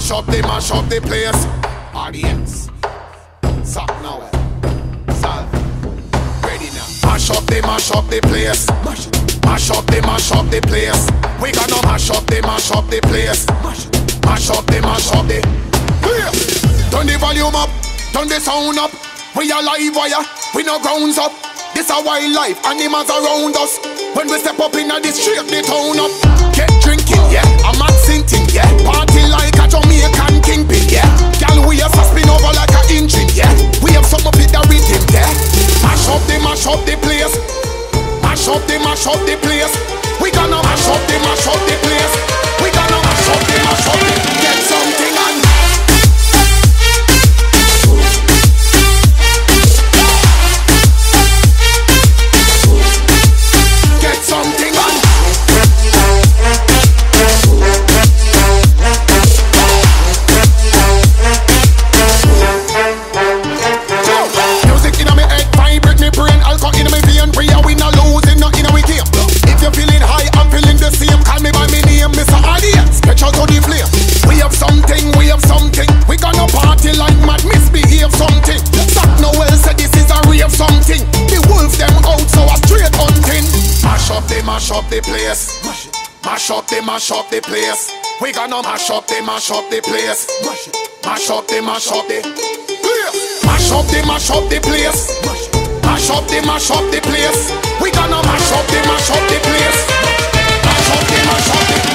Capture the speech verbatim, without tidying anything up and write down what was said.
Mash up the, mash up the place. Audience, suck now. Salve, ready now. Mash up the, mash up the place. Mash, mash up the, mash up the place. We gonna mash up the, mash up the place. Mash, mash up the, mash up the place. Turn the volume up, turn the sound up. We are live wire, we no grounds up. This a wildlife, animals around us. When we step up in the street, they town up. Get drinking, yeah, a mad sinting, yeah. Party like a Jamaican kingpin, yeah. Girl, we have to spin over like a engine, yeah. We have some up with the rhythm, yeah. Mash up the, mash up the place. Mash up the, mash up the place. We gonna mash up the, mash up the place. We gonna mash up the, mash up the. Get something on. Mash up the place. Mash up the, mash up the place. We gonna mash up the, mash up the place. Mash up the, mash up the place. Mash up the, mash up the place. Mash up the, mash up the place. We gonna mash up the, mash up the place. Mash up the, mash up the place.